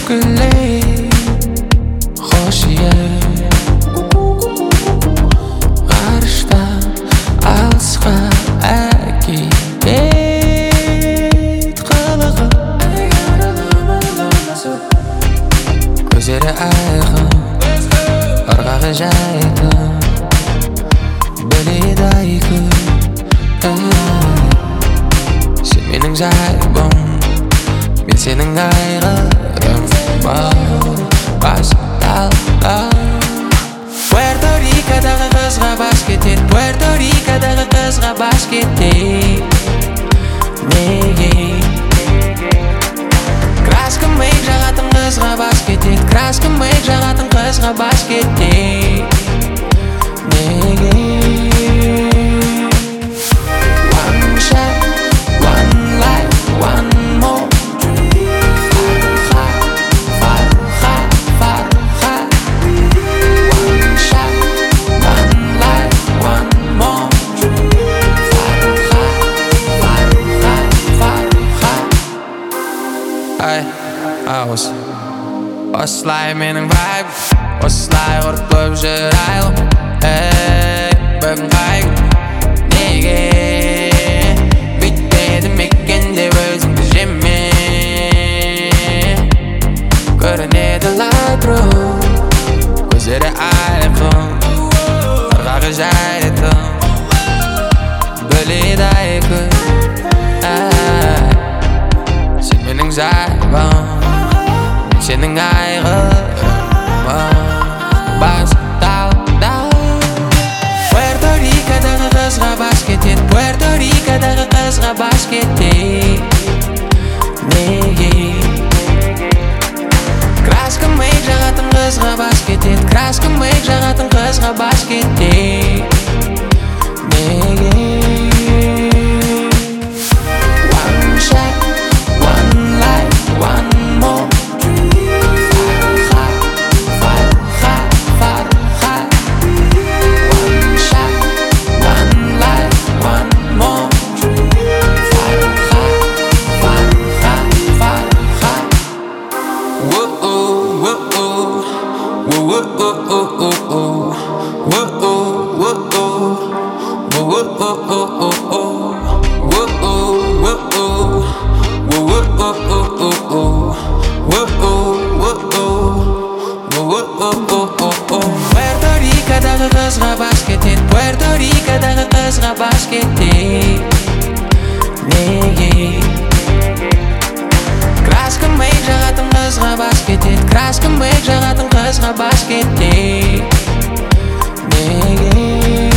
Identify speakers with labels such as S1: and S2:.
S1: күлей хош ие ғарыштан алысқа әкет қылығы көздері айқын ырғағы жайқын біледі айқын сен менің жайбым мен сенің айғырым басталды Puerto Rico'дағы қызға бас кетеді Puerto Rico'дағы қызға бас кетеді неге краска мейк жағатын қызға бас кетеді краска мейк жағатын қызға бас кетеді неге One shot, one life, one more One shot, one life, one more Hey, осылай менің vibe осылай ұрып көп жүр айлым Hey, бүгін қайғым неге бүйтпеді мекен деп өзіңді жеме көрінеді лайтру көздері айқын ырғағы жайқын біледі айқын сен менің жайбым сенің айғырым басталды Puerto Rico'дағы қызға бас кетеді Puerto Rico'дағы қызға бас кетеді неге краска мейк жағатын қызға бас кетеді краска мейк жағатын қызға бас кетеді неге One shot, one life, one more One shot, one life, one more Puerto Rico'дағы қызға бас кетеді Puerto Rico'дағы қызға бас кетеді неге краска мейк жағатын қызға бас кетеді краска мейк жағатын қызға бас кетеді неге